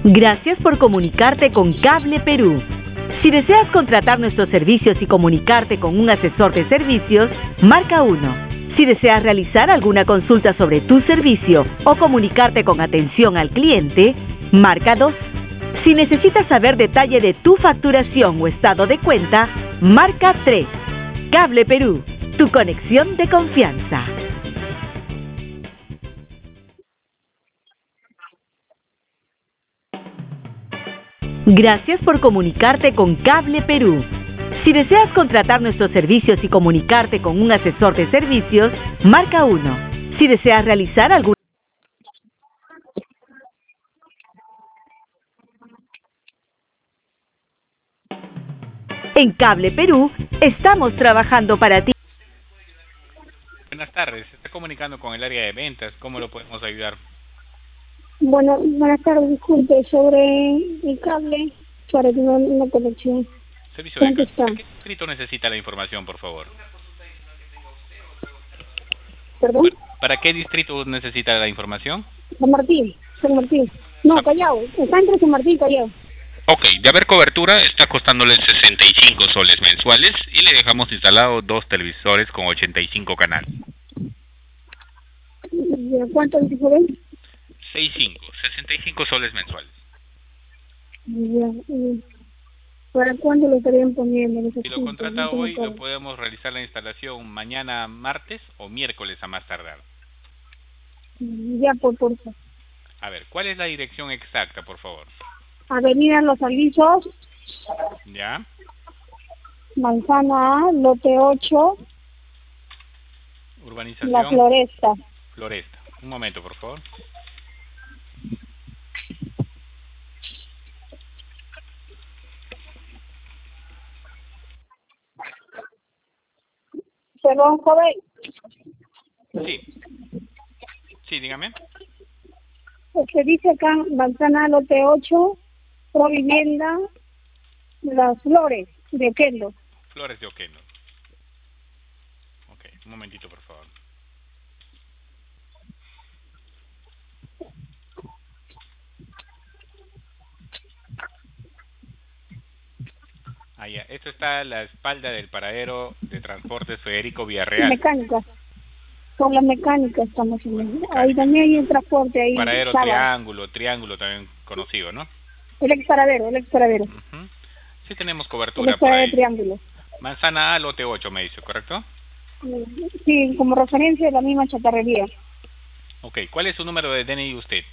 Gracias por comunicarte con Cable Perú. Si deseas contratar nuestros servicios y comunicarte con un asesor de servicios, marca 1. Si deseas realizar alguna consulta sobre tu servicio o comunicarte con atención al cliente, marca 2. Si necesitas saber detalle de tu facturación o estado de cuenta, marca 3. Cable Perú, tu conexión de confianza. Gracias por comunicarte con Cable Perú. Si deseas contratar nuestros servicios y comunicarte con un asesor de servicios, marca 1. Si deseas realizar algún... En Cable Perú, estamos trabajando para ti. Buenas tardes, se está comunicando con el área de ventas. ¿Cómo lo podemos ayudar? Bueno, buenas tardes, disculpe, sobre el cable para tener una conexión. Servicio de ¿Dónde está? ¿Para qué distrito necesita la información, por favor? ¿Perdón? ¿Para qué distrito necesita la información? San Martín, San Martín. No, Callao, está entre San Martín y Callao. Ok, de haber cobertura está costándole 65 soles mensuales y le dejamos instalados 2 televisores con 85 canales. ¿Cuánto dijo él? 65 soles mensuales. ¿Para cuándo lo estarían poniendo? Si lo contrata hoy, lo podemos realizar la instalación mañana martes o miércoles a más tardar. Ya, por favor. A ver, ¿cuál es la dirección exacta, por favor? Avenida Los Alisos, ¿Ya? Manzana A, lote 8, Urbanización La Floresta. Floresta. Un momento, por favor. Perdón, joven. Sí, dígame. Se dice acá, Manzana A, lote 8, Provivienda, Las Flores, de Oquendo. Flores de Oquendo. Ok, un momentito, por favor. Ah, ya. Esto está a la espalda del paradero de transportes Federico Villarreal. Mecánica. Con la mecánica estamos en el... Ahí también hay un transporte ahí. Paradero sábado. Triángulo también conocido, ¿no? El ex paradero. Uh-huh. Sí tenemos cobertura El por ahí. Triángulo. Manzana A, lote 8 me dice, ¿correcto? Sí, como referencia de la misma chatarrería. Ok, ¿cuál es su número de DNI usted?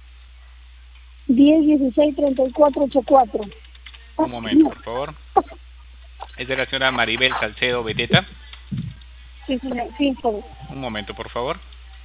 10163484. Un momento, por favor. ¿Es de la señora Maribel Salcedo Beteta? Sí, joven. Un momento, por favor.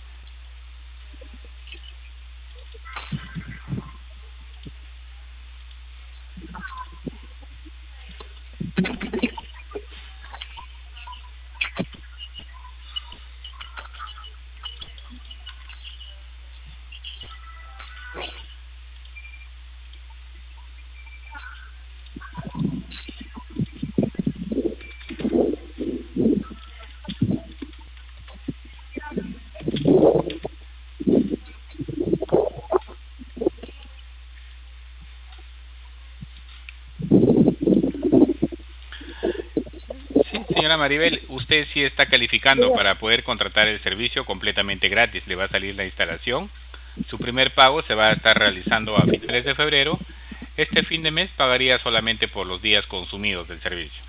Señora Maribel, usted sí está calificando para poder contratar el servicio completamente gratis. Le va a salir la instalación. Su primer pago se va a estar realizando a finales de febrero. Este fin de mes pagaría solamente por los días consumidos del servicio.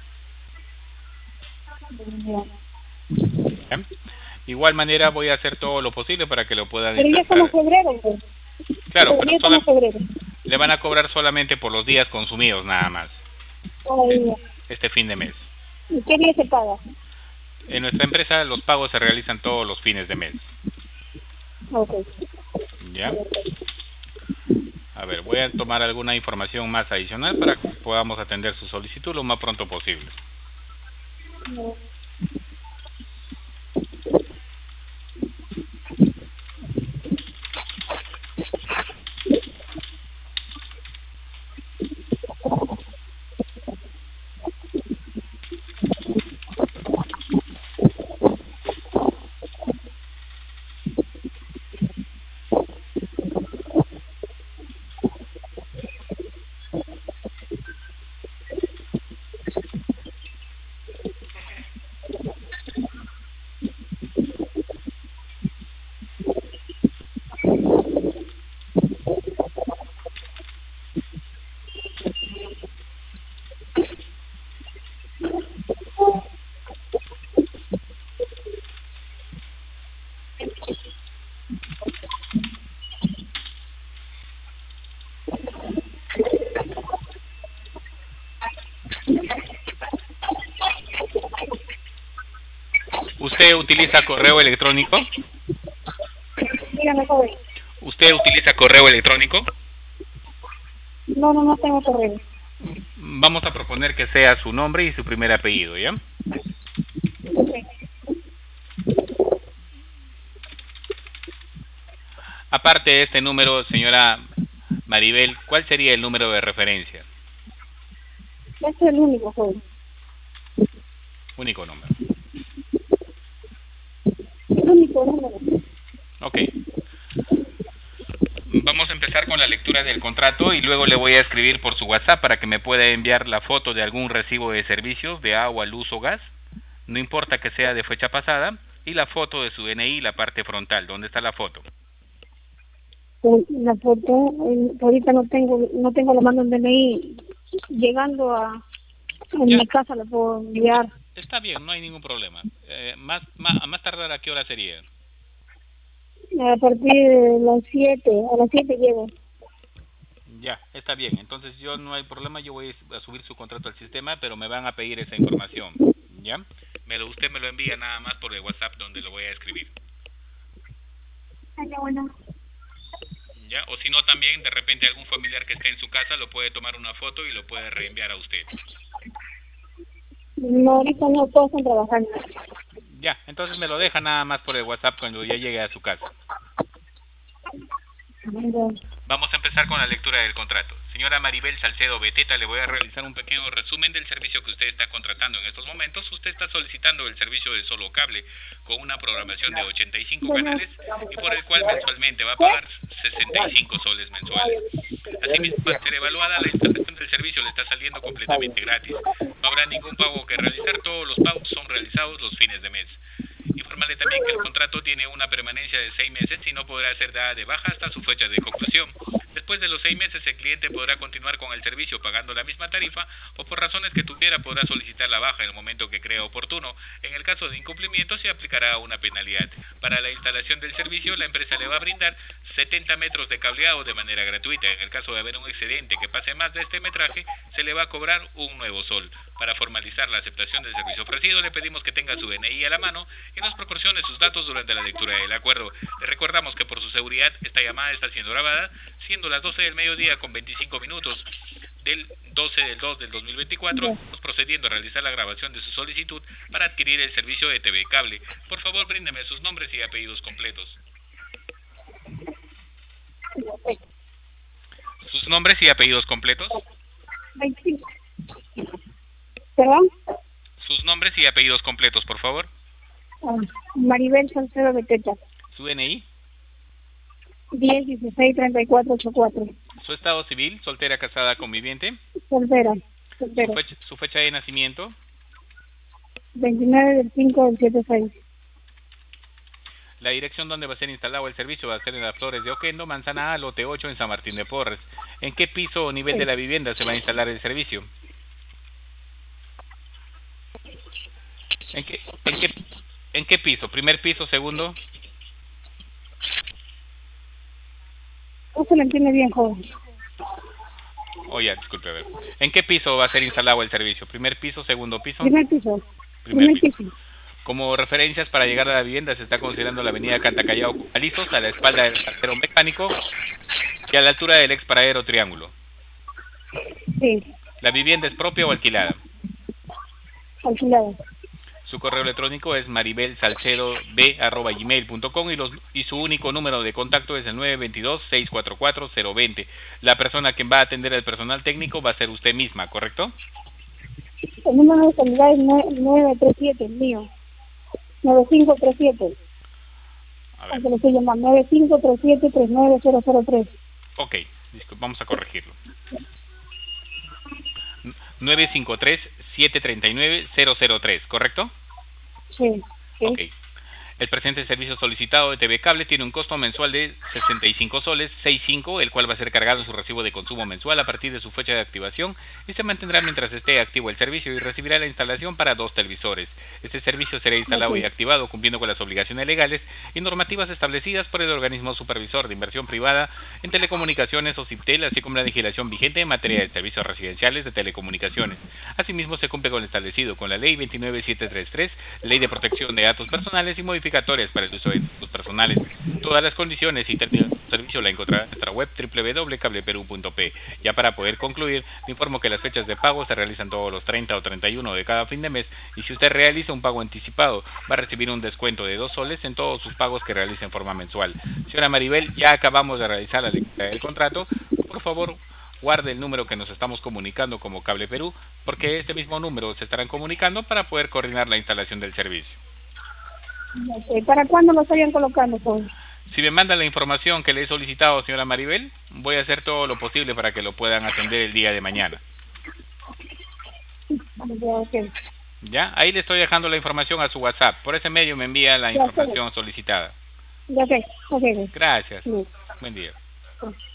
¿Ya? De igual manera voy a hacer todo lo posible para que lo puedan instalar. Pero ya estamos febrero. Claro, pero le van a cobrar solamente por los días consumidos nada más. Este fin de mes. ¿Y qué día se paga? En nuestra empresa los pagos se realizan todos los fines de mes. Ok. ¿Ya? A ver, voy a tomar alguna información más adicional para que podamos atender su solicitud lo más pronto posible. No. ¿Usted utiliza correo electrónico? Dígame, joven. ¿Usted utiliza correo electrónico? No tengo correo. Vamos a proponer que sea su nombre y su primer apellido, ¿ya? Okay. Aparte de este número, señora Maribel, ¿cuál sería el número de referencia? Este es el único, joven. Único número. El único número. Ok. Vamos a empezar con la lectura del contrato y luego le voy a escribir por su WhatsApp para que me pueda enviar la foto de algún recibo de servicios de agua, luz o gas, no importa que sea de fecha pasada, y la foto de su DNI, la parte frontal. ¿Dónde está la foto? La foto, ahorita no tengo la mano en DNI. Llegando a mi casa la puedo enviar. Está bien, no hay ningún problema. Más tardar, ¿a qué hora sería? A partir de las 7, a las 7 llego. Ya, está bien. Entonces yo no hay problema, yo voy a subir su contrato al sistema, pero me van a pedir esa información, ¿ya? Usted me lo envía nada más por el WhatsApp donde lo voy a escribir. Bueno. ¿Ya? O si no, también de repente algún familiar que esté en su casa lo puede tomar una foto y lo puede reenviar a usted. No, ahorita no, todos están trabajando. Ya, entonces me lo deja nada más por el WhatsApp cuando ya llegue a su casa. Vamos a empezar con la lectura del contrato. Señora Maribel Salcedo Beteta, le voy a realizar un pequeño resumen del servicio que usted está contratando en estos momentos. Usted está solicitando el servicio de solo cable con una programación de 85 canales y por el cual mensualmente va a pagar 65 soles mensuales. Asimismo, va a ser evaluada, la instalación del servicio le está saliendo completamente gratis. No habrá ningún pago que realizar, todos los pagos son realizados los fines de mes. Informarle también que el contrato tiene una permanencia de 6 meses y no podrá ser dada de baja hasta su fecha de conclusión. Después de los 6 meses, el cliente podrá continuar con el servicio pagando la misma tarifa o por razones que tuviera podrá solicitar la baja en el momento que crea oportuno. En el caso de incumplimiento se aplicará una penalidad. Para la instalación del servicio, la empresa le va a brindar 70 metros de cableado de manera gratuita. En el caso de haber un excedente que pase más de este metraje, se le va a cobrar un nuevo sol. Para formalizar la aceptación del servicio ofrecido, le pedimos que tenga su DNI a la mano y nos proporcione sus datos durante la lectura del acuerdo. Le recordamos que por su seguridad esta llamada está siendo grabada, siendo las 12 del mediodía con 25 minutos del 12 del 2 del 2024, estamos procediendo a realizar la grabación de su solicitud para adquirir el servicio de TV Cable. Por favor, bríndeme sus nombres y apellidos completos. ¿Sus nombres y apellidos completos? ¿Perdón? Sus nombres y apellidos completos, por favor. Maribel Salcedo Beteta. ¿Su DNI? 10-16-34-84. ¿Su estado civil? ¿Soltera, casada, conviviente? Soltera. ¿Su fecha de nacimiento? 29 del 5 del 76. La dirección donde va a ser instalado el servicio va a ser en las Flores de Oquendo, Manzana A, lote 8 en San Martín de Porres. ¿En qué piso o nivel de la vivienda se va a instalar el servicio? ¿En qué piso? ¿Primer piso, segundo? No se lo entiende bien, joven. Ya, disculpe, a ver. ¿En qué piso va a ser instalado el servicio? ¿Primer piso, segundo piso? Primer piso. Primer piso. Como referencias para llegar a la vivienda se está considerando la avenida Cantacallao Alisos, a la espalda del cartero mecánico y a la altura del ex paradero Triángulo. Sí. ¿La vivienda es propia o alquilada? Alquilada. Su correo electrónico es maribelsalcedob@gmail.com y su único número de contacto es el 922-644-020. La persona que va a atender al personal técnico va a ser usted misma, ¿correcto? El número de celular es 937, el mío. 9537. A ver. Aunque lo estoy llamando 9537-39003. Ok, vamos a corregirlo. 953-739-003, ¿correcto? Sí. Ok. El presente servicio solicitado de TV Cable tiene un costo mensual de 65 soles 65, el cual va a ser cargado en su recibo de consumo mensual a partir de su fecha de activación y se mantendrá mientras esté activo el servicio y recibirá la instalación para 2 televisores. Este servicio será instalado y activado cumpliendo con las obligaciones legales y normativas establecidas por el organismo supervisor de inversión privada en telecomunicaciones o CIPTEL, así como la legislación vigente en materia de servicios residenciales de telecomunicaciones. Asimismo, se cumple con lo establecido con la Ley 29733, Ley de Protección de Datos Personales y modificatorias para el uso de datos personales. Todas las condiciones y términos del servicio la encontrará en nuestra web www.cableperu.pe. Ya para poder concluir, le informo que las fechas de pago se realizan todos los 30 o 31 de cada fin de mes y si usted realiza un pago anticipado va a recibir un descuento de 2 soles en todos sus pagos que realice en forma mensual. Señora Maribel, ya acabamos de realizar la lectura del contrato. Por favor, guarde el número que nos estamos comunicando como Cable Perú, porque este mismo número se estarán comunicando para poder coordinar la instalación del servicio. ¿Para cuándo lo estarían colocando todo? Si me mandan la información que le he solicitado, señora Maribel, voy a hacer todo lo posible para que lo puedan atender el día de mañana. Okay. Ya, ahí le estoy dejando la información a su WhatsApp. Por ese medio me envía la información solicitada. Okay. Gracias. Buen día.